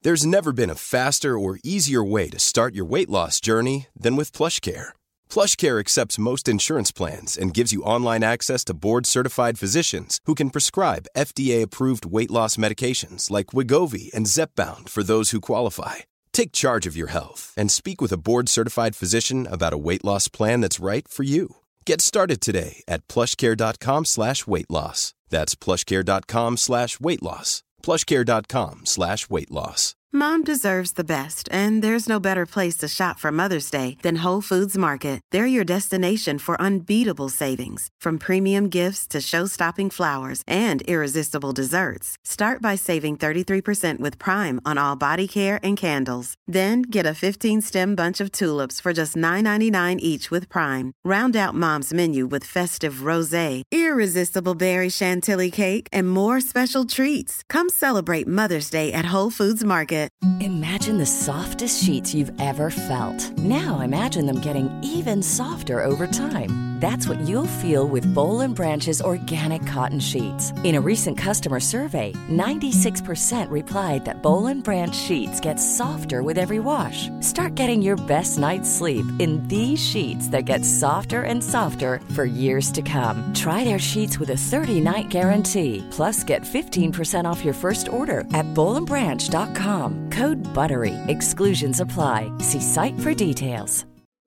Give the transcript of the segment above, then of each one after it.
There's never been a faster or easier way to start your weight loss journey than with PlushCare. PlushCare accepts most insurance plans and gives you online access to board-certified physicians who can prescribe FDA-approved weight loss medications like Wegovy and Zepbound for those who qualify. Take charge of your health and speak with a board-certified physician about a weight loss plan that's right for you. Get started today at plushcare.com/weight loss. That's plushcare.com/weight loss. plushcare.com/weight loss. Mom deserves the best, and there's no better place to shop for Mother's Day than Whole Foods Market. They're your destination for unbeatable savings, from premium gifts to show-stopping flowers and irresistible desserts. Start by saving 33% with Prime on all body care and candles. Then get a 15-stem bunch of tulips for just $9.99 each with Prime. Round out Mom's menu with festive rosé, irresistible berry chantilly cake, and more special treats. Come celebrate Mother's Day at Whole Foods Market. Imagine the softest sheets you've ever felt. Now imagine them getting even softer over time. That's what you'll feel with Boll & Branch's organic cotton sheets. In a recent customer survey, 96% replied that Boll & Branch sheets get softer with every wash. Start getting your best night's sleep in these sheets that get softer and softer for years to come. Try their sheets with a 30-night guarantee. Plus, get 15% off your first order at bollandbranch.com. Code BUTTERY. Exclusions apply. See site for details.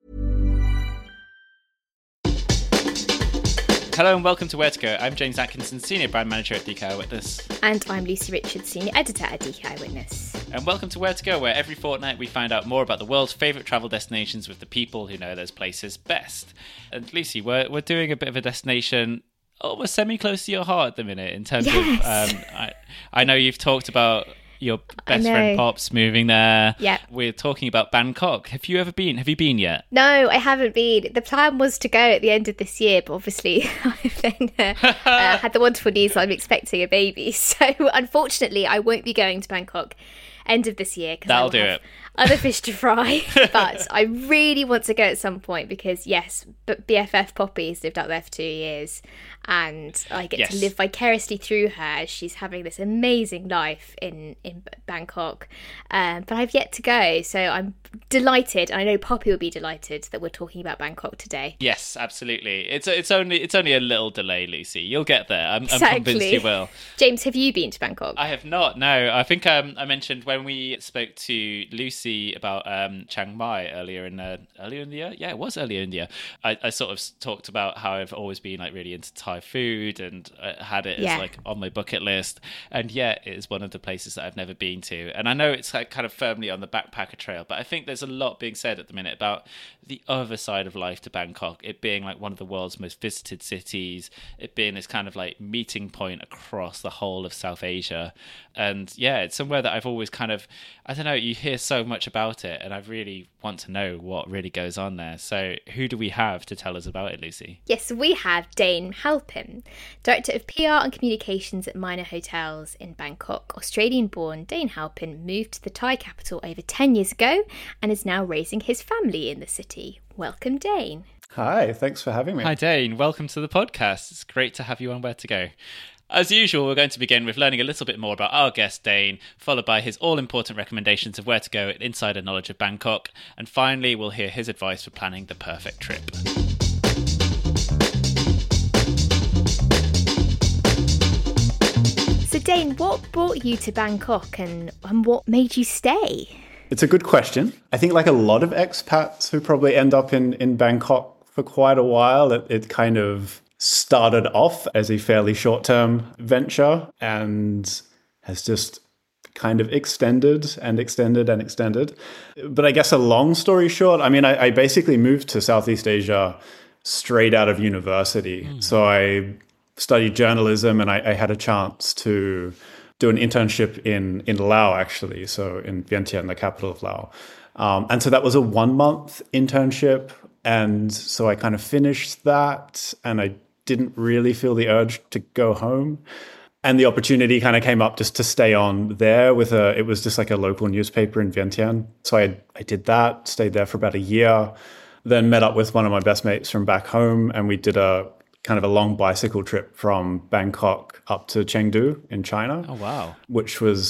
Hello and welcome to Where to Go. I'm James Atkinson, Senior Brand Manager at DK Eyewitness. And I'm Lucy Richards, Senior Editor at DK Eyewitness. And welcome to Where to Go, where every fortnight we find out more about the world's favourite travel destinations with the people who know those places best. And Lucy, we're doing a bit of a destination almost semi-close to your heart at the minute in terms of... I know you've talked about your best friend Pops moving there. Yeah. We're talking about Bangkok. Have you ever been? Have you been yet? No, I haven't been. The plan was to go at the end of this year, but obviously I've then had the wonderful news that I'm expecting a baby. So unfortunately, I won't be going to Bangkok end of this year. That'll do it. Other fish to fry, but I really want to go at some point because, yes, but BFF Poppy's lived up there for 2 years and I get to live vicariously through her as she's having this amazing life in Bangkok. But I've yet to go, so I'm delighted, and I know Poppy will be delighted that we're talking about Bangkok today. Yes, absolutely. It's only a little delay, Lucy. You'll get there. I'm convinced you will. James, have you been to Bangkok? I have not, no. I think I mentioned when we spoke to Lucy about Chiang Mai earlier in the year. Yeah, it was earlier in the year. I sort of talked about how I've always been like really into Thai food and had it as like on my bucket list. And yet it is one of the places that I've never been to. And I know it's like kind of firmly on the backpacker trail, but I think there's a lot being said at the minute about the other side of life to Bangkok, it being like one of the world's most visited cities, it being this kind of like meeting point across the whole of South Asia. And yeah, it's somewhere that I've always kind of, I don't know, you hear so much about it and I really want to know what really goes on there. So who do we have to tell us about it, Lucy? Yes, we have Dane Halpin, Director of PR and Communications at Minor Hotels in Bangkok. Australian-born Dane Halpin moved to the Thai capital over 10 years ago and is now raising his family in the city. Welcome, Dane. Hi, thanks for having me. Hi, Dane. Welcome to the podcast. It's great to have you on Where to Go. As usual, we're going to begin with learning a little bit more about our guest, Dane, followed by his all-important recommendations of where to go and insider knowledge of Bangkok, and finally we'll hear his advice for planning the perfect trip. So Dane, what brought you to Bangkok and what made you stay? It's a good question. I think like a lot of expats who probably end up in Bangkok for quite a while, it kind of started off as a fairly short-term venture and has just kind of extended and extended and extended. But I guess a long story short, I mean, I basically moved to Southeast Asia straight out of university. So I studied journalism and I had a chance to do an internship in Laos, actually. So in Vientiane, the capital of Laos. And so that was a 1-month internship. And so I kind of finished that and I didn't really feel the urge to go home. And the opportunity kind of came up just to stay on there it was just like a local newspaper in Vientiane. So I did that, stayed there for about a year, then met up with one of my best mates from back home. And we did a kind of a long bicycle trip from Bangkok up to Chengdu in China. Oh, wow. Which was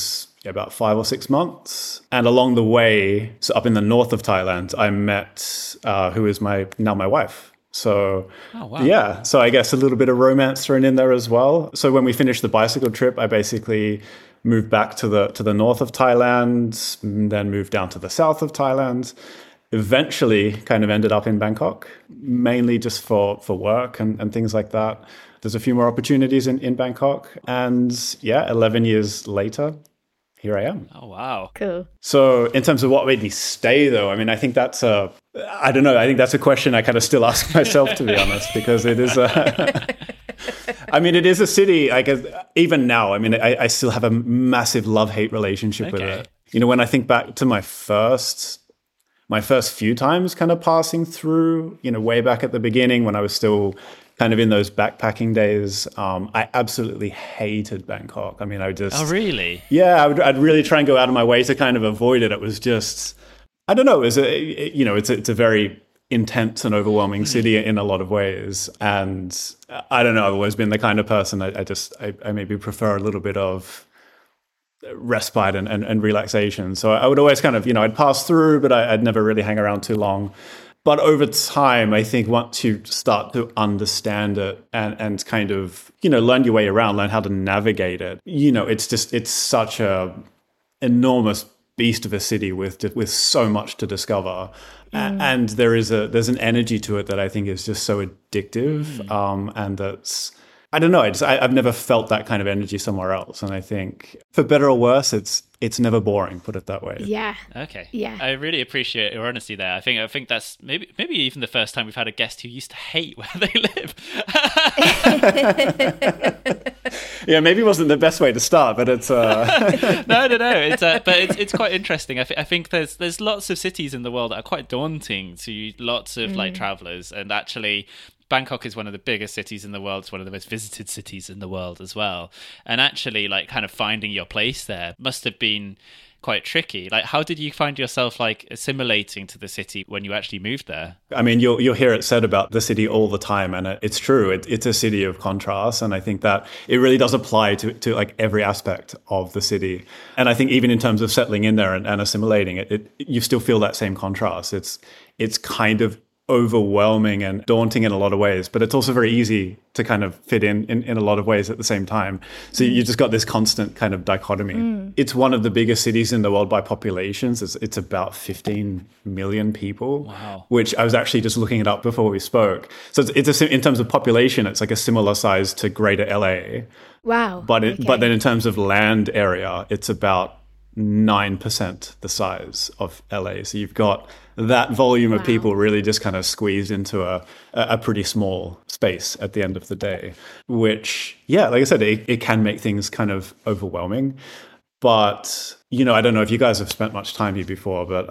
about 5 or 6 months. And along the way, so up in the north of Thailand, I met who is my wife. So, yeah, so I guess a little bit of romance thrown in there as well. So when we finished the bicycle trip, I basically moved back to the north of Thailand, then moved down to the south of Thailand. Eventually kind of ended up in Bangkok, mainly just for work and things like that. There's a few more opportunities in Bangkok. And yeah, 11 years later, here I am. Oh, wow. Cool. So in terms of what made me stay, though, I mean, I think that's I don't know. I think that's a question I kind of still ask myself, to be honest, because it is I mean, it is a city, I guess, even now, I mean, I still have a massive love-hate relationship with it. You know, when I think back to my first few times kind of passing through, you know, way back at the beginning when I was still kind of in those backpacking days, I absolutely hated Bangkok. I mean, I just... Oh, really? Yeah, I'd really try and go out of my way to kind of avoid it. It was just, I don't know, it's a very intense and overwhelming city in a lot of ways. And I don't know, I've always been the kind of person, I maybe prefer a little bit of respite and relaxation. So I would always kind of, you know, I'd pass through, but I'd never really hang around too long. But over time, I think once you start to understand it and kind of, you know, learn your way around, learn how to navigate it, you know, it's such a enormous beast of a city with so much to discover. And there's an energy to it that I think is just so addictive. And that's, I don't know, I've never felt that kind of energy somewhere else. And I think, for better or worse, it's never boring, put it that way. Yeah. Okay. Yeah. I really appreciate your honesty there. I think that's maybe even the first time we've had a guest who used to hate where they live. Yeah, maybe it wasn't the best way to start, but it's No. It's quite interesting. I think there's lots of cities in the world that are quite daunting to lots of like travelers, and actually Bangkok is one of the biggest cities in the world. It's one of the most visited cities in the world as well. And actually, like, kind of finding your place there must have been quite tricky. Like, how did you find yourself like assimilating to the city when you actually moved there? I mean, you'll hear it said about the city all the time, and it's true. It's a city of contrast, and I think that it really does apply to like every aspect of the city. And I think even in terms of settling in there and assimilating it, you still feel that same contrast. It's kind of overwhelming and daunting in a lot of ways, but it's also very easy to kind of fit in a lot of ways at the same time. So you just got this constant kind of dichotomy. It's one of the biggest cities in the world by populations. It's about 15 million people, wow. Which I was actually just looking it up before we spoke. So it's in terms of population, it's like a similar size to Greater LA. Wow. But then in terms of land area, it's about 9% the size of LA. So you've got that volume of people really just kind of squeezed into a pretty small space at the end of the day, which, yeah, like I said, it can make things kind of overwhelming. But, you know, I don't know if you guys have spent much time here before, but,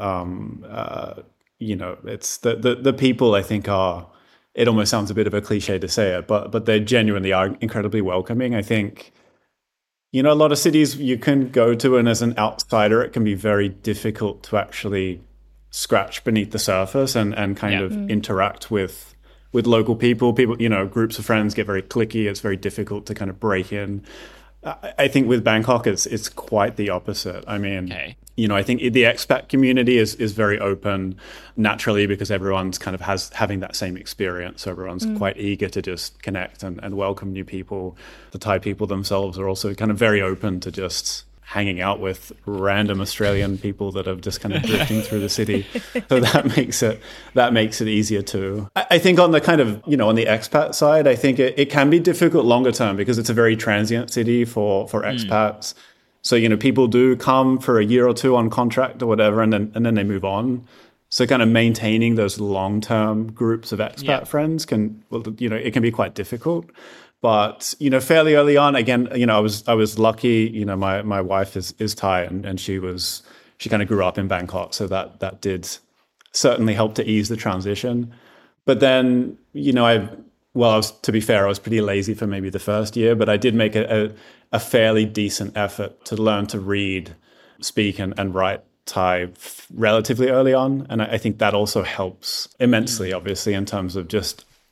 you know, it's the people I think are, it almost sounds a bit of a cliche to say it, but they genuinely are incredibly welcoming. I think, you know, a lot of cities you can go to, and as an outsider, it can be very difficult to actually scratch beneath the surface and kind of interact with local people. People, you know, groups of friends get very cliquey. It's very difficult to kind of break in. I think with Bangkok, it's quite the opposite. I mean, you know, I think the expat community is very open naturally because everyone's kind of having that same experience. So everyone's quite eager to just connect and welcome new people. The Thai people themselves are also kind of very open to just hanging out with random Australian people that are just kind of drifting through the city. So that makes it easier too. I think on the kind of, you know, on the expat side, I think it can be difficult longer term because it's a very transient city for expats. So, you know, people do come for a year or two on contract or whatever, and then they move on. So kind of maintaining those long-term groups of expat friends it can be quite difficult. But, you know, fairly early on, again, you know, I was lucky. You know, my wife is Thai, and she kind of grew up in Bangkok, so that did certainly help to ease the transition. But then, you know, to be fair, I was pretty lazy for maybe the first year, but I did make a fairly decent effort to learn to read, speak, and write Thai relatively early on, and I think that also helps immensely, obviously, in terms of just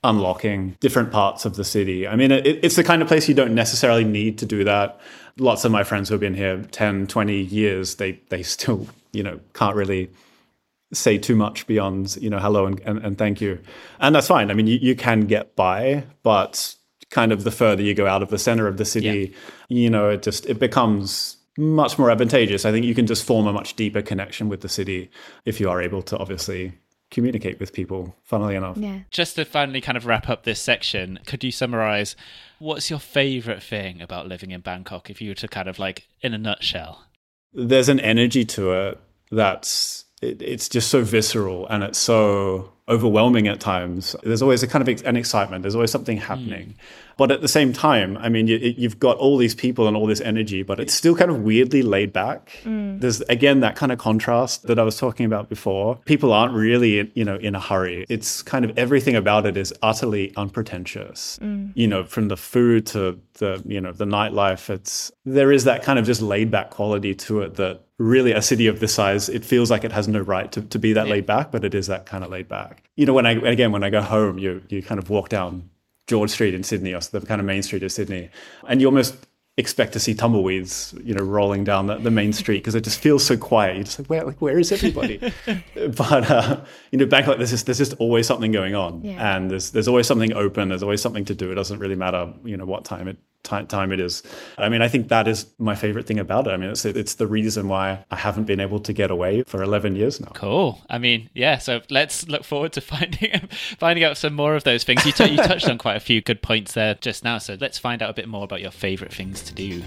unlocking different parts of the city. I mean, it's the kind of place you don't necessarily need to do that. Lots of my friends who have been here 10, 20 years, they still, can't really say too much beyond, hello and thank you. And that's fine. I mean, you can get by, but kind of the further you go out of the center of the city, it becomes much more advantageous. I think you can just form a much deeper connection with the city if you are able to obviously communicate with people, funnily enough. Yeah. Just to finally kind of wrap up this section, could you summarize what's your favorite thing about living in Bangkok if you were to kind of like, in a nutshell? There's an energy to it that's, it's just so visceral and it's so overwhelming at times. There's always a kind of an excitement. There's always something happening. But at the same time, I mean, you've got all these people and all this energy, but it's still kind of weirdly laid back. There's, again, that kind of contrast that I was talking about before. People aren't really, in a hurry. It's kind of everything about it is utterly unpretentious. From the food to the nightlife, there is that kind of just laid back quality to it that really a city of this size, it feels like it has no right to be that laid back, but it is that kind of laid back. When I go home, you kind of walk down George Street in Sydney, or the kind of main street of Sydney, and you almost expect to see tumbleweeds, rolling down the main street because it just feels so quiet. You're just like, where is everybody? But Bangkok, there's just always something going on, and there's always something open. There's always something to do. It doesn't really matter, what time it is. I mean, I think that is my favorite thing about it. I mean, it's the reason why I haven't been able to get away for 11 years now. Cool. I mean, yeah. So let's look forward to finding out some more of those things. You touched on quite a few good points there just now. So let's find out a bit more about your favorite things to do.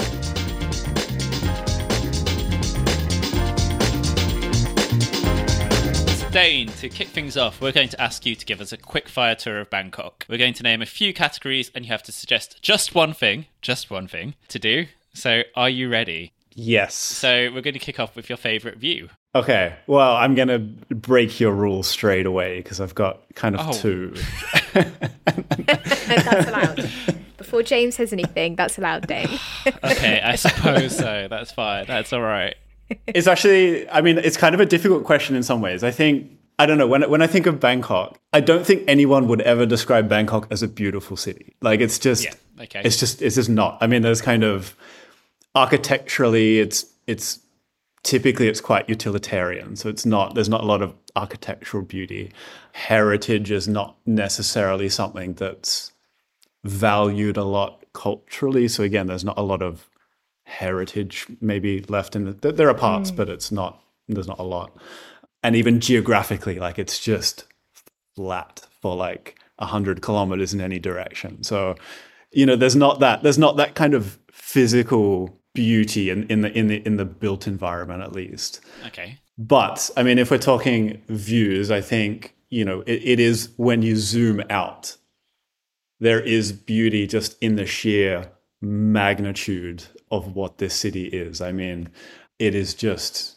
Dane, to kick things off, we're going to ask you to give us a quick fire tour of Bangkok. We're going to name a few categories and you have to suggest just one thing to do. So are you ready? Yes. So we're going to kick off with your favourite view. Okay. Well, I'm going to break your rules straight away because I've got kind of two. That's allowed. Before James says anything, that's allowed, Dane. Okay, I suppose so. That's fine. That's all right. It's actually, I mean, it's kind of a difficult question in some ways. I don't know, when I think of Bangkok, I don't think anyone would ever describe Bangkok as a beautiful city. Like, it's just, it's just not. I mean, there's kind of, architecturally, it's typically it's quite utilitarian. So there's not a lot of architectural beauty. Heritage is not necessarily something that's valued a lot culturally. So again, there's not a lot of heritage maybe left in there are parts, but there's not a lot. And even geographically, like it's just flat for like 100 kilometers in any direction. So, there's not that kind of physical beauty in the built environment, at least. Okay. But I mean, if we're talking views, I think, it is when you zoom out, there is beauty just in the sheer magnitude of what this city is. I mean, it is just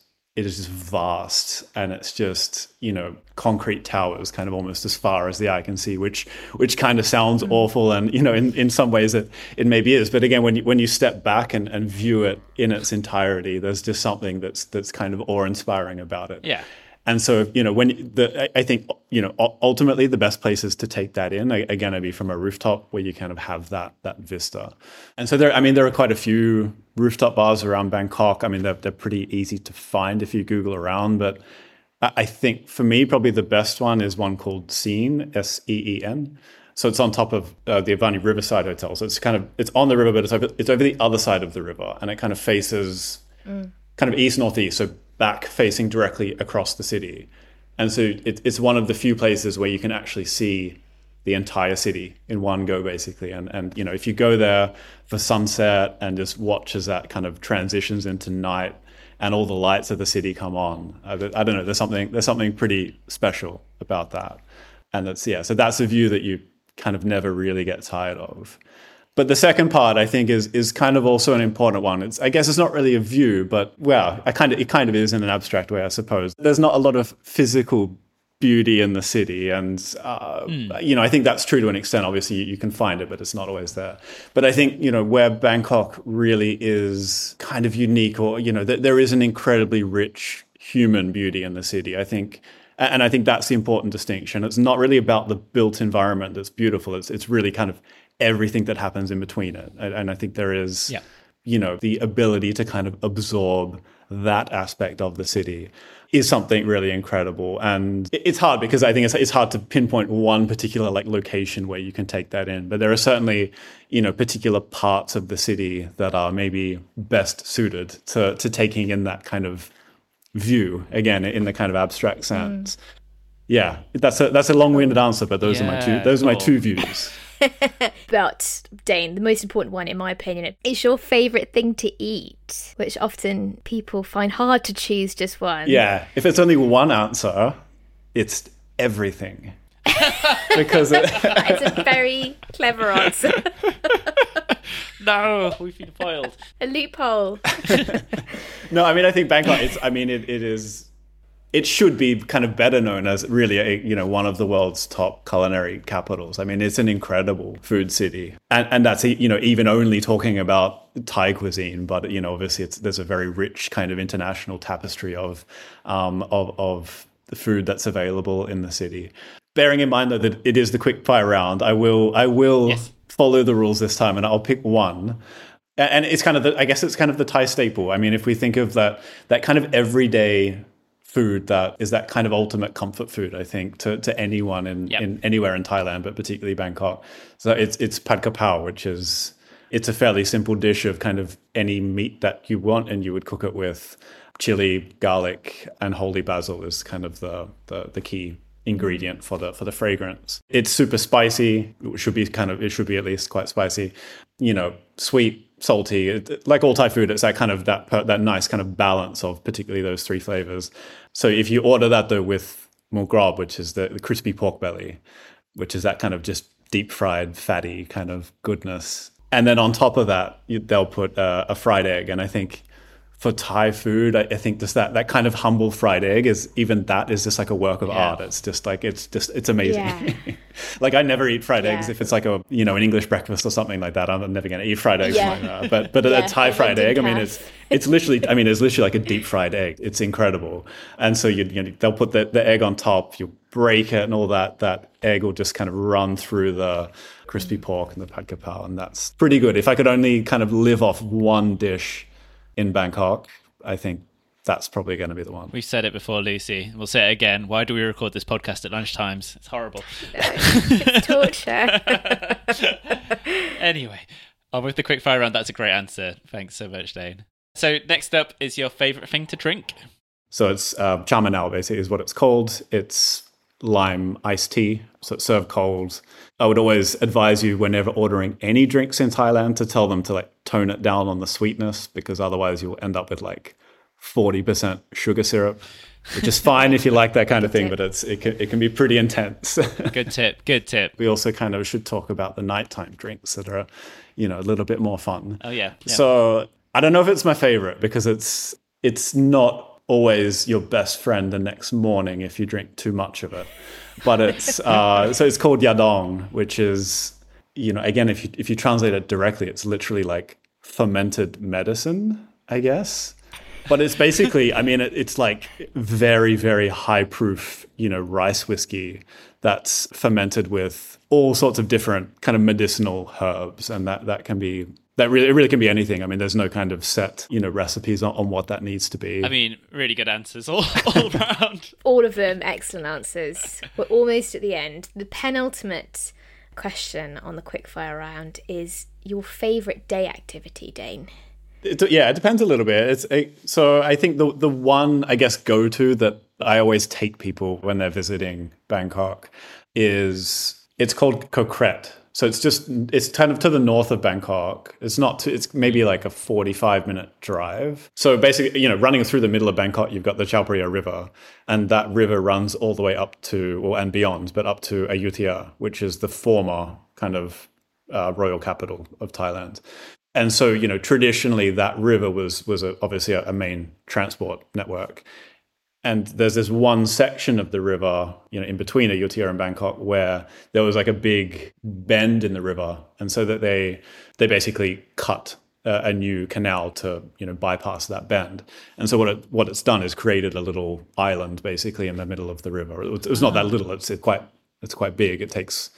vast, and it's just, concrete towers kind of almost as far as the eye can see, which kind of sounds awful. And, in some ways it maybe is. But again, when you step back and view it in its entirety, there's just something that's kind of awe-inspiring about it. Yeah. And so, I think, ultimately the best places to take that in, again, would be from a rooftop where you kind of have that vista. And so there are quite a few rooftop bars around Bangkok. I mean, they're pretty easy to find if you Google around. But I think for me, probably the best one is one called Seen, Seen. So it's on top of the Avani Riverside Hotel. So it's on the river, but it's over the other side of the river. And it kind of faces kind of east-northeast, so back facing directly across the city. And so it's one of the few places where you can actually see the entire city in one go, basically. And if you go there for sunset and just watch as that kind of transitions into night and all the lights of the city come on, I don't know, there's something pretty special about that. And so that's a view that you kind of never really get tired of. But the second part, I think, is kind of also an important one. I guess it's not really a view, but it kind of is in an abstract way, I suppose. There's not a lot of physical beauty in the city, and I think that's true to an extent. Obviously, you can find it, but it's not always there. But I think where Bangkok really is kind of unique, or there is an incredibly rich human beauty in the city. I think And I think that's the important distinction. It's not really about the built environment that's beautiful. It's really kind of everything that happens in between it. And I think there is, the ability to kind of absorb that aspect of the city is something really incredible. And it's hard because I think it's hard to pinpoint one particular like location where you can take that in. But there are certainly, particular parts of the city that are maybe best suited to taking in that kind of view, again, in the kind of abstract sense. Yeah, that's a long-winded answer, but those are my two views. But Dane, the most important one in my opinion is your favorite thing to eat, which often people find hard to choose just one. Yeah, if it's only one answer, it's everything. Because that is a very clever answer. No, we've been foiled. A loophole. No, I mean, I think Bangkok, it should be kind of better known as really one of the world's top culinary capitals. I mean, it's an incredible food city, and that's even only talking about Thai cuisine, but obviously there's a very rich kind of international tapestry of the food that's available in the city. Bearing in mind though that it is the quick fire round, I will follow the rules this time, and I'll pick one. And it's kind of it's kind of the Thai staple. I mean, if we think of that kind of everyday food that is that kind of ultimate comfort food, I think, to anyone in anywhere in Thailand, but particularly Bangkok. So it's pad kra pao, it's a fairly simple dish of kind of any meat that you want, and you would cook it with chili, garlic, and holy basil is kind of the key ingredient for the fragrance. It's super spicy. It should be at least quite spicy. Sweet, salty. Like all Thai food, it's that kind of that nice kind of balance of particularly those three flavors. So if you order that though with mual grob, which is the crispy pork belly, which is that kind of just deep fried, fatty kind of goodness, and then on top of that, they'll put a fried egg. And I think for Thai food, I think just that kind of humble fried egg is just like a work of art. It's just like, it's amazing. Yeah. Like I never eat fried eggs if it's like an English breakfast or something like that. I'm never going to eat fried eggs like that. But a Thai fried egg, I mean, it's literally like a deep fried egg. It's incredible. And so they'll put the egg on top, you break it and all that egg will just kind of run through the crispy pork and the pad kra pao. And that's pretty good. If I could only kind of live off one dish in Bangkok, I think that's probably going to be the one. We've said it before, Lucy. We'll say it again. Why do we record this podcast at lunchtimes? It's horrible. It's torture. Anyway, on with the quickfire round. That's a great answer. Thanks so much, Dane. So next up is your favourite thing to drink. So it's cha manao, basically, is what it's called. It's lime iced tea, so it's served cold. I would always advise you whenever ordering any drinks in Thailand to tell them to like tone it down on the sweetness, because otherwise you'll end up with like 40% sugar syrup, which is fine if you like that kind of thing, but it can be pretty intense. Good tip. We also kind of should talk about the nighttime drinks that are, a little bit more fun. Oh yeah. So I don't know if it's my favorite, because it's not always your best friend the next morning if you drink too much of it. But it's so it's called yadong, which is, again, if you translate it directly, it's literally like fermented medicine, I guess. But it's basically, I mean, it's like very, very high proof, rice whiskey that's fermented with all sorts of different kind of medicinal herbs, and it really can be anything. I mean, there's no kind of set, recipes on what that needs to be. I mean, really good answers all around. All of them excellent answers. We're almost at the end. The penultimate question on the quickfire round is your favourite day activity, Dane. It depends a little bit. So I think the one, I guess, go-to that I always take people when they're visiting Bangkok it's called Koh Kret. So it's kind of to the north of Bangkok. It's maybe like a 45-minute drive. So basically, running through the middle of Bangkok, you've got the Chao Phraya River, and that river runs all the way up to, and beyond, but up to Ayutthaya, which is the former kind of royal capital of Thailand. And so, traditionally that river was obviously a main transport network. And there's this one section of the river, in between Ayutthaya and Bangkok, where there was like a big bend in the river. And so that they basically cut a new canal to bypass that bend. And so what it's done is created a little island basically in the middle of the river. It's not that little. It's quite big. It takes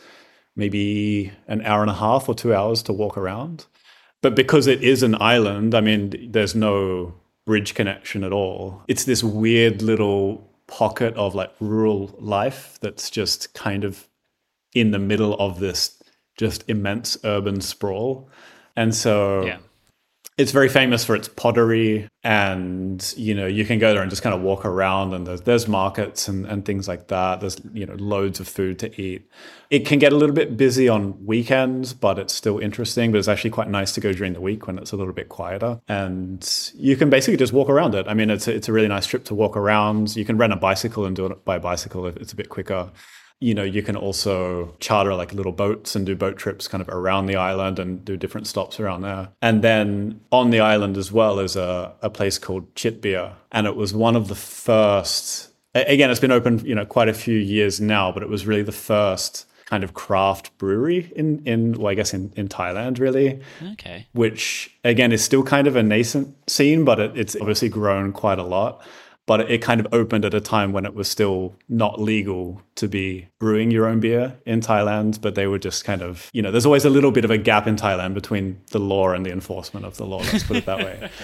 maybe an hour and a half or 2 hours to walk around. But because it is an island, I mean, there's no bridge connection at all. It's this weird little pocket of like rural life that's just kind of in the middle of this just immense urban sprawl. And so it's very famous for its pottery, and you can go there and just kind of walk around, and there's markets and things like that. There's loads of food to eat. It can get a little bit busy on weekends, but it's still interesting. But it's actually quite nice to go during the week when it's a little bit quieter, and you can basically just walk around it. I mean, it's a really nice trip to walk around. You can rent a bicycle and do it by bicycle if it's a bit quicker. You can also charter like little boats and do boat trips kind of around the island and do different stops around there. And then on the island as well is a place called Chitbiya. And it was one of the first, again, it's been open, quite a few years now, but it was really the first kind of craft brewery in Thailand, really. Okay. Which, again, is still kind of a nascent scene, but it's obviously grown quite a lot. But it kind of opened at a time when it was still not legal to be brewing your own beer in Thailand. But they were just kind of, there's always a little bit of a gap in Thailand between the law and the enforcement of the law, let's put it that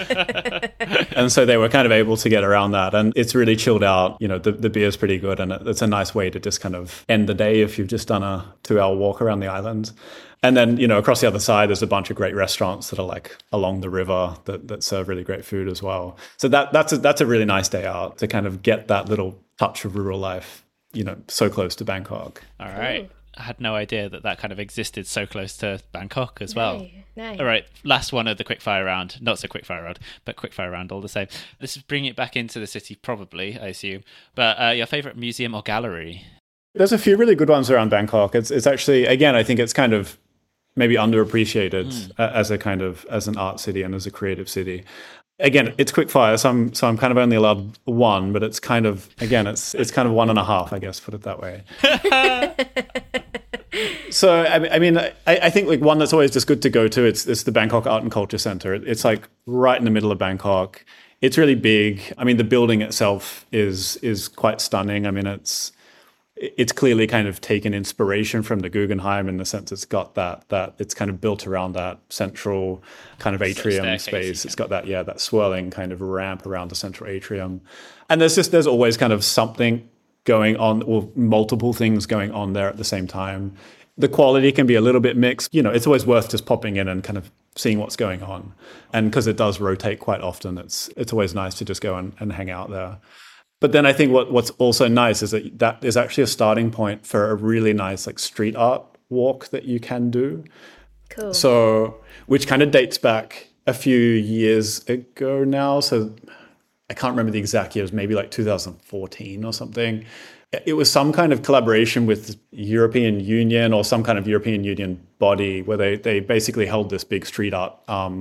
way. And so they were kind of able to get around that. And it's really chilled out. The beer's pretty good. And it's a nice way to just kind of end the day if you've just done a 2-hour walk around the island. And then, across the other side, there's a bunch of great restaurants that are like along the river that serve really great food as well. So that's a really nice day out to kind of get that little touch of rural life, so close to Bangkok. All right. I had no idea that kind of existed so close to Bangkok as well. No. All right. Last one of the quickfire round. Not so quickfire round, but quickfire round all the same. This is bringing it back into the city, probably, I assume. But your favorite museum or gallery? There's a few really good ones around Bangkok. It's actually, again, I think it's kind of maybe underappreciated as an art city and as a creative city. Again, it's quickfire, so I'm kind of only allowed one, but it's kind of, again, it's kind of 1.5, I guess, put it that way. So, I mean, I think like one that's always just good to go to, it's the Bangkok Art and Culture Center. It's like right in the middle of Bangkok. It's really big. I mean, the building itself is quite stunning. I mean, it's clearly kind of taken inspiration from the Guggenheim in the sense it's got that it's kind of built around that central kind of atrium space. It's got that swirling kind of ramp around the central atrium. And there's always kind of something going on, or multiple things going on there at the same time. The quality can be a little bit mixed. It's always worth just popping in and kind of seeing what's going on. And because it does rotate quite often, it's always nice to just go and hang out there. But then I think what's also nice is that is actually a starting point for a really nice like street art walk that you can do. Cool. So, which kind of dates back a few years ago now. So I can't remember the exact years, maybe like 2014 or something. It was some kind of collaboration with European Union or some kind of European Union body where they basically held this big street art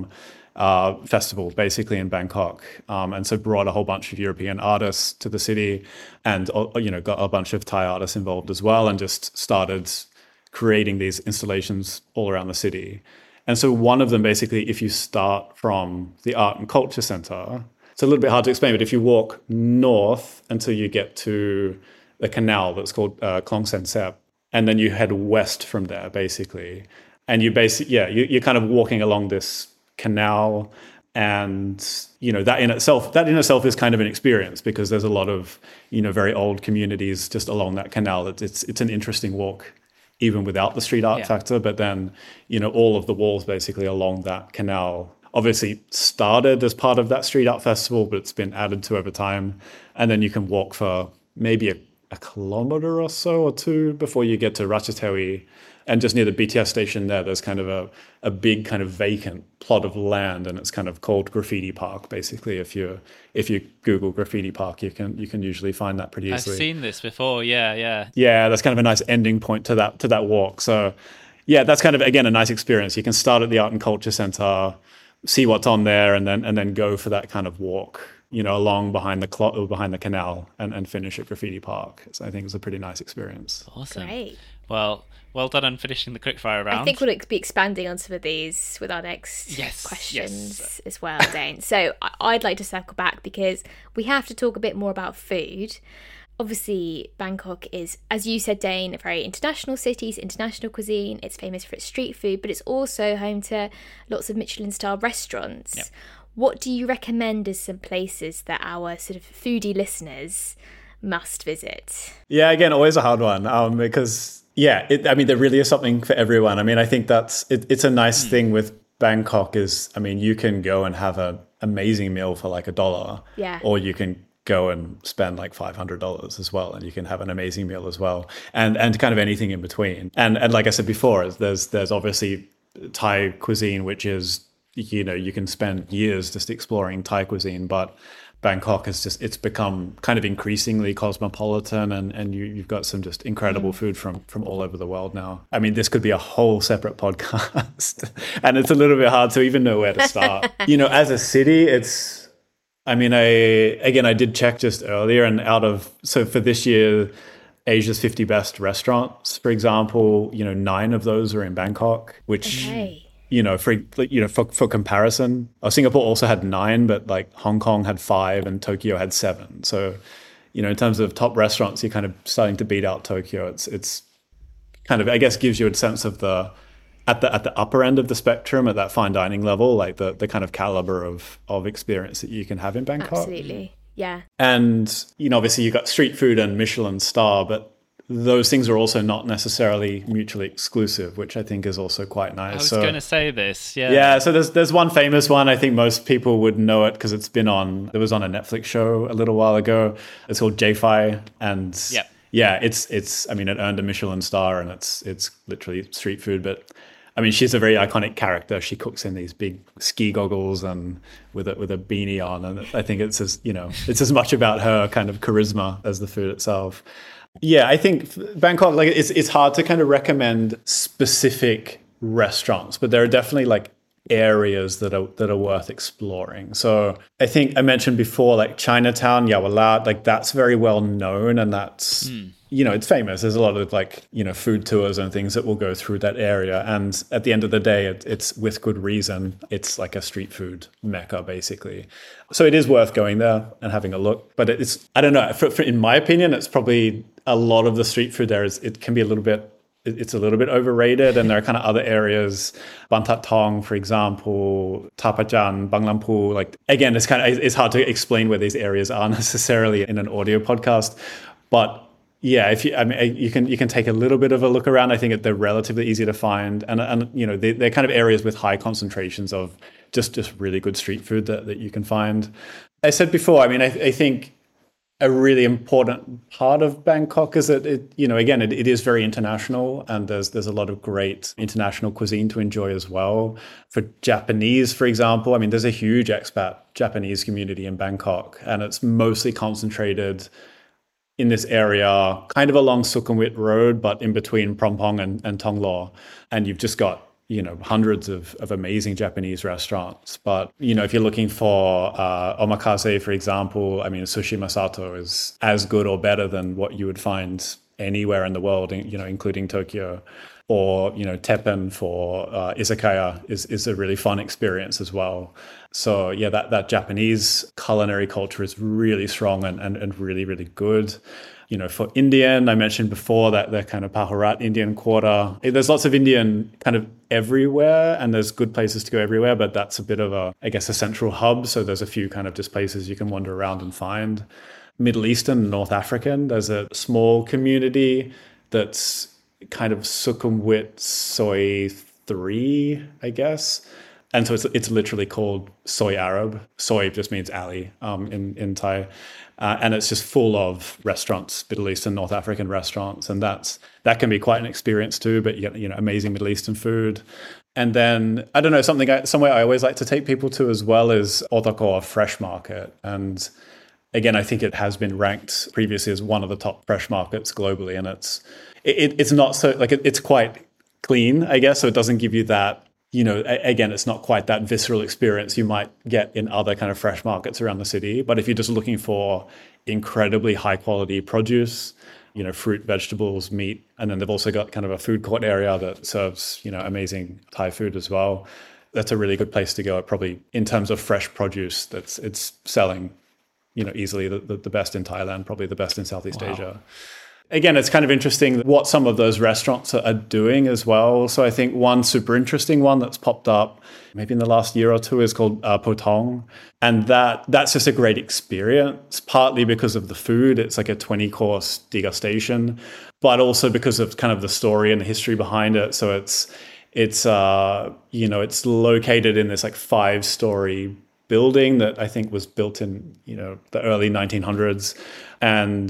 festival basically in Bangkok, and so brought a whole bunch of European artists to the city, and got a bunch of Thai artists involved as well, and just started creating these installations all around the city. And so one of them basically, if you start from the Art and Culture Center, it's a little bit hard to explain, but if you walk north until you get to the canal that's called Klong Sen Sep, and then you head west from there basically, and you're kind of walking along this canal, and that in itself is kind of an experience, because there's a lot of very old communities just along that canal. It's an interesting walk even without the street art factor, but then all of the walls basically along that canal obviously started as part of that street art festival, but it's been added to over time. And then you can walk for maybe a kilometer or so or two before you get to Ratchathani. And just near the BTS station there's kind of a big kind of vacant plot of land, and it's kind of called Graffiti Park. Basically, if you Google Graffiti Park, you can usually find that pretty easily. I've seen this before. Yeah. Yeah, that's kind of a nice ending point to that walk. So, yeah, that's kind of again a nice experience. You can start at the Art and Culture Center, see what's on there, and then go for that kind of walk along behind the canal and finish at Graffiti Park. So I think it's a pretty nice experience. Awesome. Great. Well done on finishing the quickfire round. I think we'll be expanding on some of these with our next questions as well, Dane. So I'd like to circle back because we have to talk a bit more about food. Obviously, Bangkok is, as you said, Dane, a very international city, it's international cuisine. It's famous for its street food, but it's also home to lots of Michelin-star restaurants. Yep. What do you recommend as some places that our sort of foodie listeners must visit? Yeah, again, always a hard one because... Yeah, there really is something for everyone. I mean, I think it's a nice thing with Bangkok is, you can go and have an amazing meal for like $1. Yeah. Or you can go and spend like $500 as well, and you can have an amazing meal as well, and kind of anything in between. And like I said before, there's obviously Thai cuisine, which is, you can spend years just exploring Thai cuisine, but Bangkok it's become kind of increasingly cosmopolitan, and you've got some just incredible food from all over the world now. This could be a whole separate podcast, and it's a little bit hard to even know where to start. As a city, I did check just earlier, and so for this year, Asia's 50 best restaurants, for example, 9 of those are in Bangkok, which. Okay. For comparison, Singapore also had 9, but like Hong Kong had 5 and Tokyo had 7. So, in terms of top restaurants, you're kind of starting to beat out Tokyo. It's kind of, I guess, gives you a sense of at the upper end of the spectrum, at that fine dining level, like the kind of caliber of experience that you can have in Bangkok. Absolutely, yeah. And obviously you've got street food and Michelin star, but those things are also not necessarily mutually exclusive, which I think is also quite nice. I was going to say this, yeah. Yeah, so there's one famous one. I think most people would know it because it was on a Netflix show a little while ago. It's called J-Fi, and it's it earned a Michelin star, and it's literally street food. But she's a very iconic character. She cooks in these big ski goggles and with a beanie on, and I think it's as much about her kind of charisma as the food itself. Yeah, I think Bangkok, like it's hard to kind of recommend specific restaurants, but there are definitely like areas that are worth exploring. So I think I mentioned before, like Chinatown, Yaowarat, like that's very well known, and that's it's famous. There's a lot of like food tours and things that will go through that area, and at the end of the day, it's with good reason. It's like a street food mecca, basically. So it is worth going there and having a look. But it's, I don't know, in my opinion, it's probably a lot of the street food there it can be a little bit overrated, and there are kind of other areas, Ban That Tong, for example, Tapajan, Bang Lampu. Like again, it's hard to explain where these areas are necessarily in an audio podcast, but yeah, you can take a little bit of a look around. I think they're relatively easy to find, and they're kind of areas with high concentrations of just really good street food that you can find. I said before, I think a really important part of Bangkok is that it is very international, and there's a lot of great international cuisine to enjoy as well. For Japanese, for example, there's a huge expat Japanese community in Bangkok, and it's mostly concentrated in this area, kind of along Sukhumvit Road, but in between Prompong and Thong Lo. And you've just got hundreds of amazing Japanese restaurants. But, if you're looking for omakase, for example, Sushi Masato is as good or better than what you would find anywhere in the world, including Tokyo. Or, Teppan for izakaya is a really fun experience as well. So, yeah, that Japanese culinary culture is really strong and really, really good. For Indian, I mentioned before that they're kind of Paharat Indian Quarter. There's lots of Indian kind of everywhere, and there's good places to go everywhere, but that's a bit of a central hub. So there's a few kind of just places you can wander around and find. Middle Eastern, North African, there's a small community that's kind of Sukhumvit Soi 3, I guess. And so it's literally called Soi Arab. Soi just means alley in Thai. And it's just full of restaurants, Middle Eastern, North African restaurants. And that can be quite an experience too, but amazing Middle Eastern food. And then, I don't know, somewhere I always like to take people to as well is Otako Fresh Market. And again, I think it has been ranked previously as one of the top fresh markets globally. And it's not so, like, it's quite clean, I guess. So it doesn't give you that, again, it's not quite that visceral experience you might get in other kind of fresh markets around the city. But if you're just looking for incredibly high quality produce, fruit, vegetables, meat, and then they've also got kind of a food court area that serves, amazing Thai food as well. That's a really good place to go. Probably in terms of fresh produce, it's selling, easily the best in Thailand, probably the best in Southeast Asia. Again, it's kind of interesting what some of those restaurants are doing as well. So I think one super interesting one that's popped up maybe in the last year or two is called Potong. And that's just a great experience, partly because of the food. It's like a 20-course degustation, but also because of kind of the story and the history behind it. So it's located in this like 5-story building that I think was built in, the early 1900s. And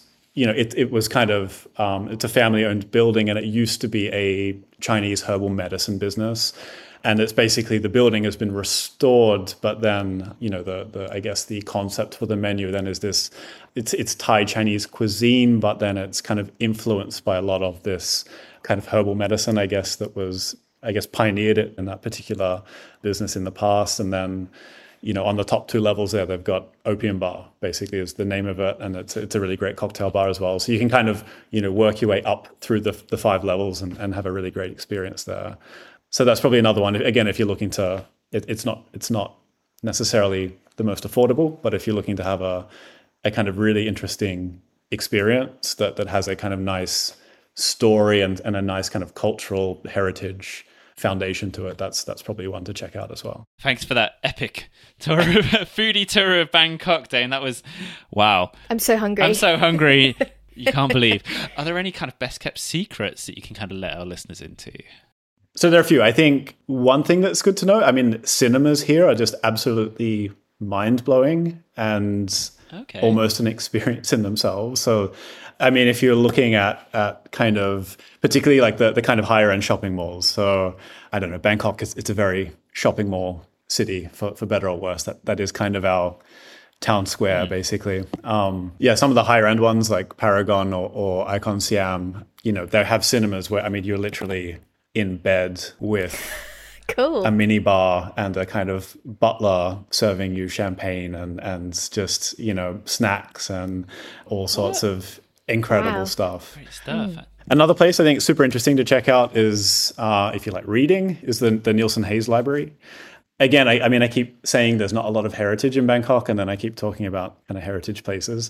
it was kind of, it's a family-owned building, and it used to be a Chinese herbal medicine business. And it's basically, the building has been restored, but then, I guess the concept for the menu then is this, it's Thai Chinese cuisine, but then it's kind of influenced by a lot of this kind of herbal medicine, I guess, that was, pioneered it in that particular business in the past. And then, on the top 2 levels there, they've got Opium Bar, basically is the name of it. And it's a really great cocktail bar as well. So you can kind of, work your way up through the 5 levels and have a really great experience there. So that's probably another one. Again, if you're looking to, it's not necessarily the most affordable, but if you're looking to have a kind of really interesting experience that has a kind of nice story and a nice kind of cultural heritage foundation to it, that's probably one to check out as well. Thanks for that epic tour, foodie tour of Bangkok, Dane. That was wow. I'm so hungry. You can't believe. Are there any kind of best kept secrets that you can kind of let our listeners into? So there are a few. I think one thing that's good to know, cinemas here are just absolutely mind-blowing and almost an experience in themselves. So if you're looking at kind of, particularly like the kind of higher end shopping malls. So I don't know, Bangkok, it's a very shopping mall city for better or worse. That is kind of our town square, basically. Some of the higher end ones like Paragon or Icon Siam, they have cinemas where, you're literally in bed with cool. a mini bar and a kind of butler serving you champagne and just, snacks and all sorts of incredible stuff. Great stuff. Another place I think super interesting to check out is, if you like reading, is the Nielsen Hayes Library. Again, I keep saying there's not a lot of heritage in Bangkok, and then I keep talking about kind of heritage places.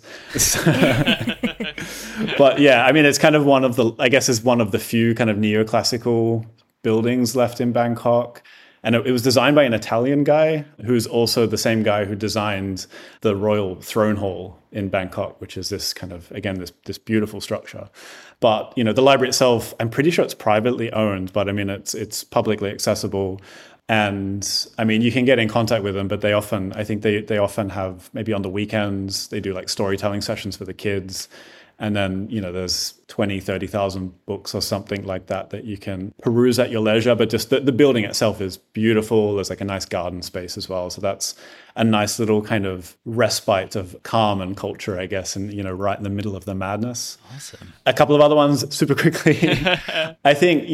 But yeah, it's kind of one of the few kind of neoclassical buildings left in Bangkok. And it was designed by an Italian guy who's also the same guy who designed the Royal Throne Hall in Bangkok, which is this kind of, again, this beautiful structure. But, the library itself, I'm pretty sure it's privately owned, but it's publicly accessible. And you can get in contact with them, but they often have, maybe on the weekends, they do like storytelling sessions for the kids. And then, there's 20, 30,000 books or something like that you can peruse at your leisure. But just the building itself is beautiful. There's like a nice garden space as well. So that's a nice little kind of respite of calm and culture, I guess, and, right in the middle of the madness. Awesome. A couple of other ones super quickly. I think,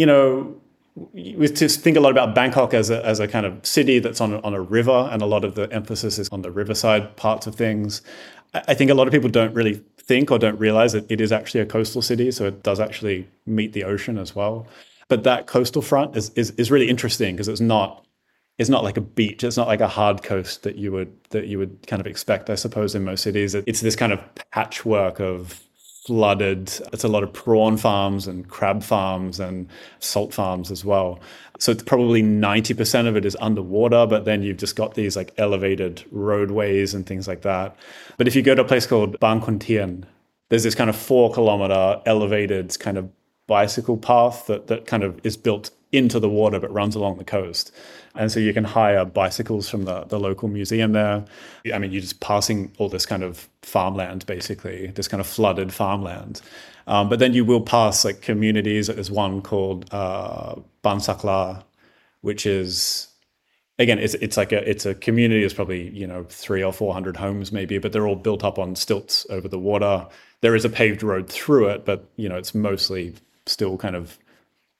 we just think a lot about Bangkok as a kind of city that's on a river, and a lot of the emphasis is on the riverside parts of things. I think a lot of people don't really think or don't realize that it is actually a coastal city, so it does actually meet the ocean as well. But that coastal front is really interesting because it's not like a beach. It's not like a hard coast that you would kind of expect, I suppose, in most cities. It's this kind of patchwork of flooded. It's a lot of prawn farms and crab farms and salt farms as well. So it's probably 90% of it is underwater, but then you've just got these like elevated roadways and things like that. But if you go to a place called Bang Khon Tien, there's this kind of 4-kilometer elevated kind of bicycle path that kind of is built into the water but runs along the coast. And so you can hire bicycles from the local museum there. You're just passing all this kind of farmland, basically, this kind of flooded farmland. But then you will pass like communities. There's one called Ban Sakla, which is, again, it's a community. It's probably 300 or 400 homes maybe, but they're all built up on stilts over the water. There is a paved road through it, but it's mostly still kind of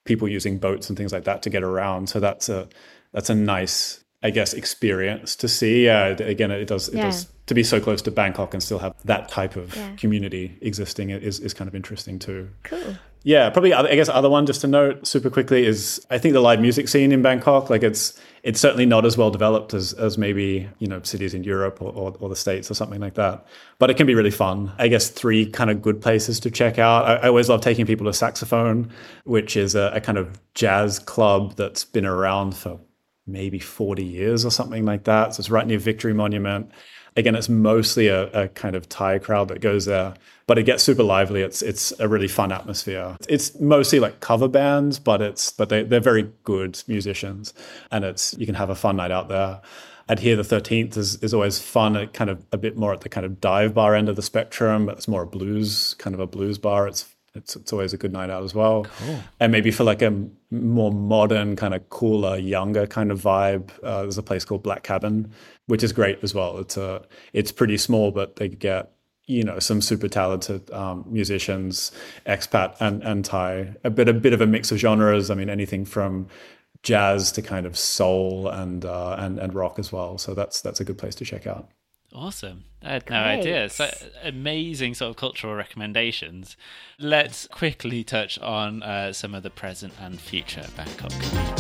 people using boats and things like that to get around. So that's a nice, I guess, experience to see. Again, it does to be so close to Bangkok and still have that type of community existing is kind of interesting too. Cool. Yeah, probably, I guess, other one just to note super quickly is I think the live music scene in Bangkok, like it's certainly not as well developed as maybe, cities in Europe or the States or something like that. But it can be really fun. I guess 3 kind of good places to check out. I always love taking people to Saxophone, which is a kind of jazz club that's been around for maybe 40 years or something like that. So it's right near Victory Monument. Again, it's mostly a kind of Thai crowd that goes there, but it gets super lively. It's a really fun atmosphere. It's mostly like cover bands, but they're very good musicians, and you can have a fun night out there. Adhere the 13th is always fun. It kind of a bit more at the kind of dive bar end of the spectrum, but it's more a blues bar. It's always a good night out as well. Cool. And maybe for like a more modern, kind of cooler, younger kind of vibe, there's a place called Black Cabin, which is great as well. It's pretty small, but they get, some super talented musicians, expat and Thai, a bit of a mix of genres. I mean, anything from jazz to kind of soul and rock as well. So that's a good place to check out. Awesome. I had no idea. So amazing sort of cultural recommendations. Let's quickly touch on some of the present and future Bangkok.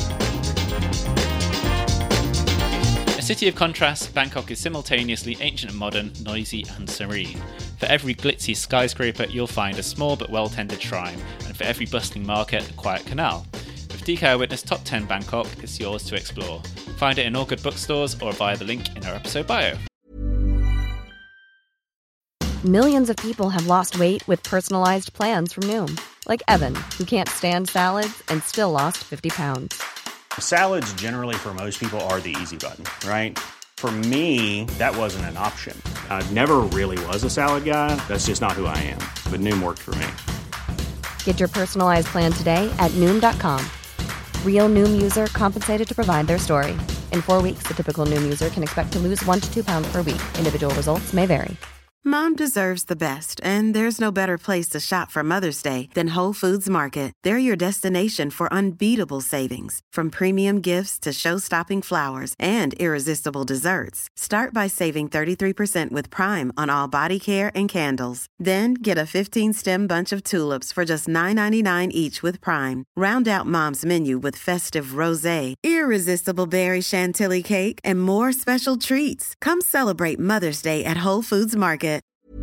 A city of contrast, Bangkok is simultaneously ancient and modern, noisy and serene. For every glitzy skyscraper, you'll find a small but well-tended shrine, and for every bustling market, a quiet canal. With DK Eyewitness Top 10 Bangkok, it's yours to explore. Find it in all good bookstores or via the link in our episode bio. Millions of people have lost weight with personalized plans from Noom. Like Evan, who can't stand salads and still lost 50 pounds. Salads generally for most people are the easy button, right? For me, that wasn't an option. I never really was a salad guy. That's just not who I am. But Noom worked for me. Get your personalized plan today at Noom.com. Real Noom user compensated to provide their story. In 4 weeks, the typical Noom user can expect to lose 1 to 2 pounds per week. Individual results may vary. Mom deserves the best, and there's no better place to shop for Mother's Day than Whole Foods Market. They're your destination for unbeatable savings, from premium gifts to show-stopping flowers and irresistible desserts. Start by saving 33% with Prime on all body care and candles. Then get a 15-stem bunch of tulips for just $9.99 each with Prime. Round out Mom's menu with festive rosé, irresistible berry chantilly cake, and more special treats. Come celebrate Mother's Day at Whole Foods Market.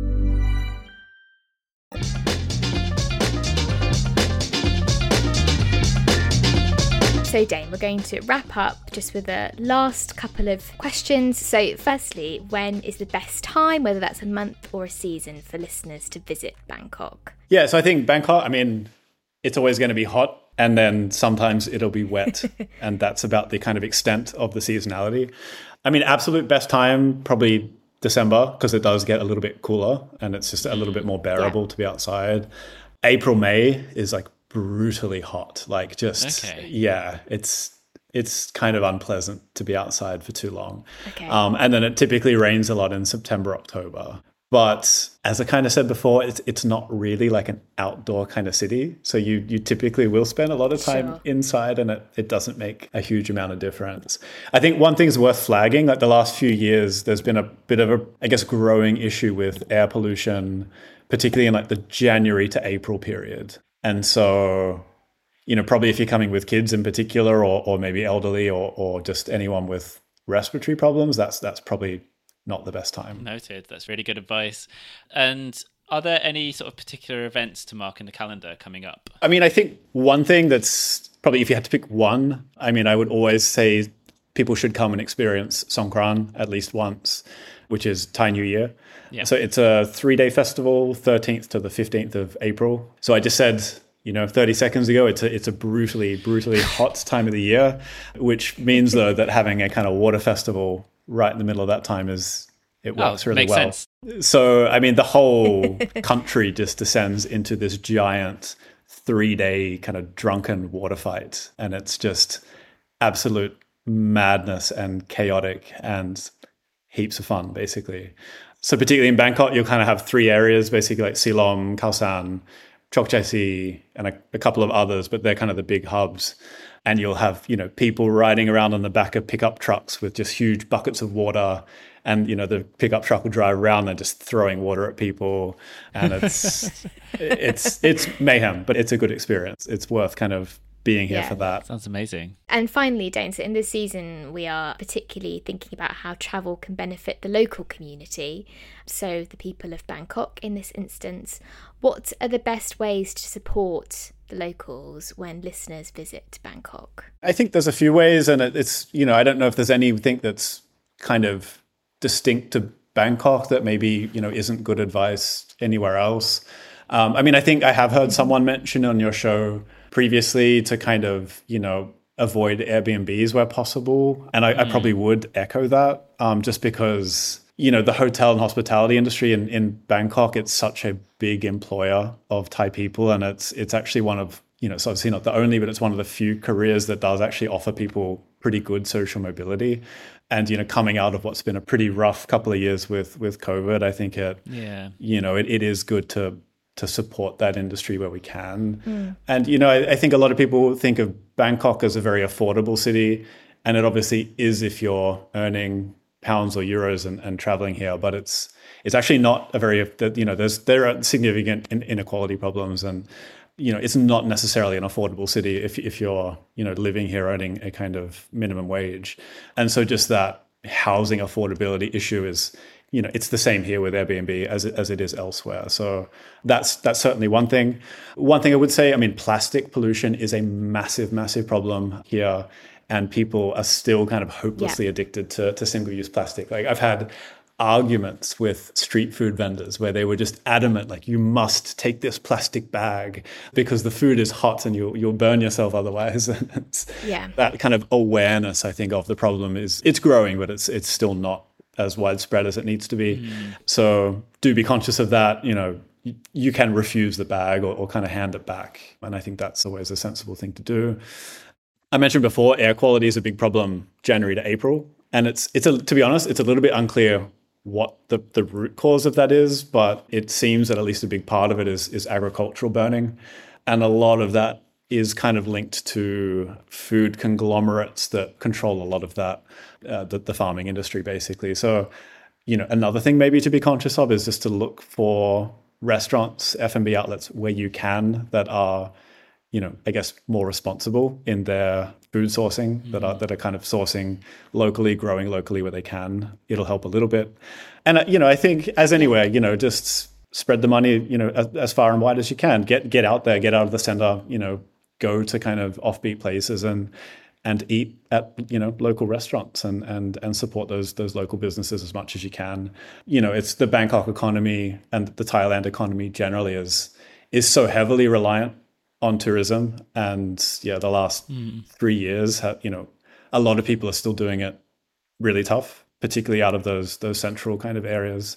So Dane, we're going to wrap up just with the last couple of questions. So firstly, when is the best time, whether that's a month or a season, for listeners to visit Bangkok? Yeah, so I think Bangkok, I mean, it's always going to be hot, and then sometimes it'll be wet. And that's about the kind of extent of the seasonality. I mean, absolute best time, probably December, because it does get a little bit cooler and it's just a little bit more bearable to be outside. April, May is like brutally hot. Like just, it's kind of unpleasant to be outside for too long. Okay. And then it typically rains a lot in September, October. But as I kind of said before, it's not really like an outdoor kind of city. So you typically will spend a lot of time inside, and it doesn't make a huge amount of difference. I think one thing is worth flagging, like the last few years, there's been a bit of a, I guess, growing issue with air pollution, particularly in like the January to April period. And so, probably if you're coming with kids in particular, or maybe elderly or just anyone with respiratory problems, that's probably not the best time. Noted. That's really good advice. And are there any sort of particular events to mark in the calendar coming up? I mean, I think one thing that's probably, if you had to pick one, I mean, I would always say people should come and experience Songkran at least once, which is Thai New Year. Yeah. So it's a 3-day festival, 13th to the 15th of April. So I just said, 30 seconds ago, it's a brutally hot time of the year, which means though that having a kind of water festival right in the middle of that time works really well. Sense. So, I mean, the whole country just descends into this giant 3-day kind of drunken water fight. And it's just absolute madness and chaotic and heaps of fun, basically. So particularly in Bangkok, you'll kind of have 3 areas, basically like Silom, Khao San, Chok Chai Si and a couple of others, but they're kind of the big hubs. And you'll have, people riding around on the back of pickup trucks with just huge buckets of water. And, the pickup truck will drive around and just throwing water at people. And it's mayhem, but it's a good experience. It's worth kind of being here for that. Sounds amazing. And finally, Dane, so in this season, we are particularly thinking about how travel can benefit the local community. So the people of Bangkok in this instance. What are the best ways to support the locals when listeners visit Bangkok? I think there's a few ways, and it's, I don't know if there's anything that's kind of distinct to Bangkok that maybe, isn't good advice anywhere else. I think I have heard someone mention on your show previously to kind of, avoid Airbnbs where possible. And I probably would echo that just because, the hotel and hospitality industry in Bangkok, it's such a big employer of Thai people. And it's actually one of, it's obviously not the only, but it's one of the few careers that does actually offer people pretty good social mobility. And, coming out of what's been a pretty rough couple of years with COVID, I think it is good to support that industry where we can. And, I think a lot of people think of Bangkok as a very affordable city. And it obviously is if you're earning pounds or euros and traveling here. But it's actually not a very, there are significant inequality problems. And, it's not necessarily an affordable city if you're, living here earning a kind of minimum wage. And so just that housing affordability issue is, it's the same here with Airbnb as it is elsewhere. So that's certainly one thing. One thing I would say, plastic pollution is a massive, massive problem here. And people are still kind of hopelessly addicted to single-use plastic. Like I've had arguments with street food vendors where they were just adamant, like, you must take this plastic bag because the food is hot and you'll burn yourself otherwise. That kind of awareness, I think, of the problem it's growing, but it's still not as widespread as it needs to be. So do be conscious of that. You can refuse the bag or kind of hand it back. And I think that's always a sensible thing to do. I mentioned before, air quality is a big problem January to April. And to be honest, it's a little bit unclear what the root cause of that is, but it seems that at least a big part of it is agricultural burning. And a lot of that is kind of linked to food conglomerates that control a lot of that, the farming industry, basically. So, another thing maybe to be conscious of is just to look for restaurants, F&B outlets where you can that are, I guess more responsible in their food sourcing, that are kind of sourcing locally, growing locally where they can. It'll help a little bit. And, I think as anywhere, just spread the money, as far and wide as you can. Get out there, get out of the center, go to kind of offbeat places and eat at, local restaurants and support those local businesses as much as you can. It's the Bangkok economy and the Thailand economy generally is so heavily reliant on tourism. And the last 3 years, a lot of people are still doing it really tough, particularly out of those central kind of areas.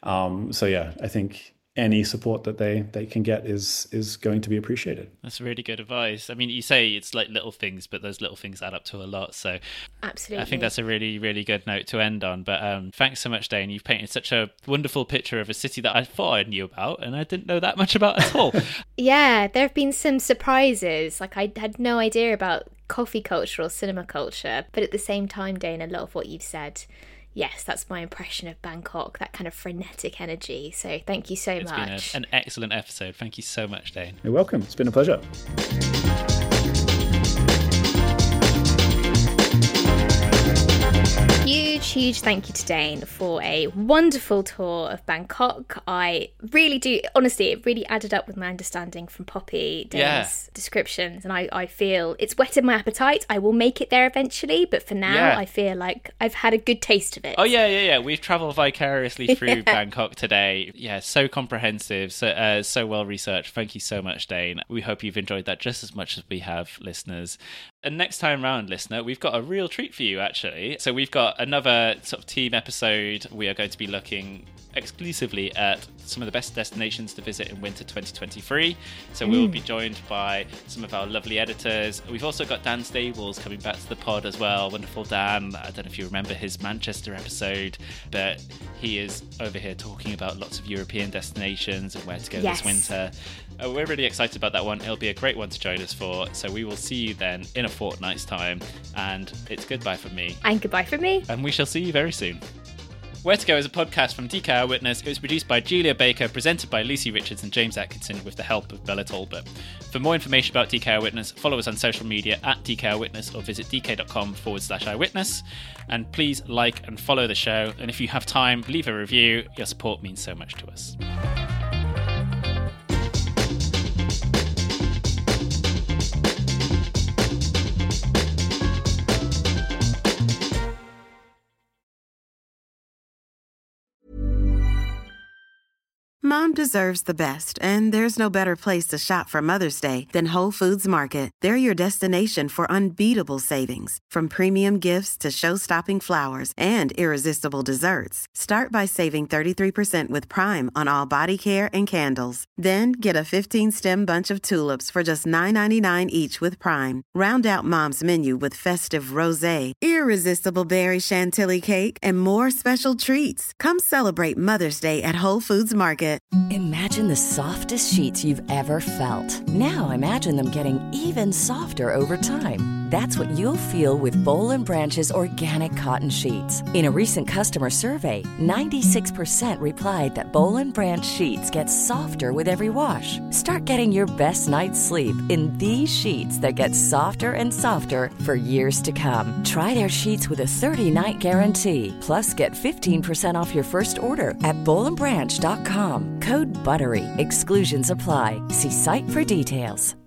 I think any support that they can get is going to be appreciated. That's really good advice. You say it's like little things, but those little things add up to a lot. So absolutely, I think that's a really, really good note to end on. But thanks so much, Dane. You've painted such a wonderful picture of a city that I thought I knew about and I didn't know that much about at all. Yeah, there have been some surprises. Like I had no idea about coffee culture or cinema culture, but at the same time, Dane, a lot of what you've said, yes, that's my impression of Bangkok, that kind of frenetic energy. So thank you so much. It's been an excellent episode. Thank you so much, Dane. You're welcome. It's been a pleasure. Huge thank you to Dane for a wonderful tour of Bangkok. I really do, honestly, it really added up with my understanding from Poppy, Dane's descriptions, and I feel it's whetted my appetite. I will make it there eventually, but for now, I feel like I've had a good taste of it. Oh, yeah. We've travelled vicariously through Bangkok today. Yeah, so comprehensive, so well researched. Thank you so much, Dane. We hope you've enjoyed that just as much as we have, listeners. And next time round, listener, we've got a real treat for you, actually. So we've got another sort of team episode. We are going to be looking exclusively at some of the best destinations to visit in winter 2023. So we'll be joined by some of our lovely editors. We've also got Dan Stables coming back to the pod as well. Wonderful Dan. I don't know if you remember his Manchester episode, but he is over here talking about lots of European destinations and where to go this winter. We're really excited about that one. It'll be a great one to join us for. So we will see you then in a fortnight's time. And it's goodbye from me. And goodbye from me. And we shall see you very soon. Where to Go is a podcast from DK Eyewitness. It was produced by Julia Baker, presented by Lucy Richards and James Atkinson with the help of Bella Talbot. For more information about DK Eyewitness, follow us on social media at DK Eyewitness or visit dk.com/eyewitness. And please like and follow the show. And if you have time, leave a review. Your support means so much to us. Mom deserves the best, and there's no better place to shop for Mother's Day than Whole Foods Market. They're your destination for unbeatable savings, from premium gifts to show-stopping flowers and irresistible desserts. Start by saving 33% with Prime on all body care and candles. Then get a 15-stem bunch of tulips for just $9.99 each with Prime. Round out Mom's menu with festive rosé, irresistible berry chantilly cake, and more special treats. Come celebrate Mother's Day at Whole Foods Market. Imagine the softest sheets you've ever felt. Now imagine them getting even softer over time. That's what you'll feel with Boll & Branch's organic cotton sheets. In a recent customer survey, 96% replied that Boll & Branch sheets get softer with every wash. Start getting your best night's sleep in these sheets that get softer and softer for years to come. Try their sheets with a 30-night guarantee. Plus, get 15% off your first order at bollandbranch.com. Code BUTTERY. Exclusions apply. See site for details.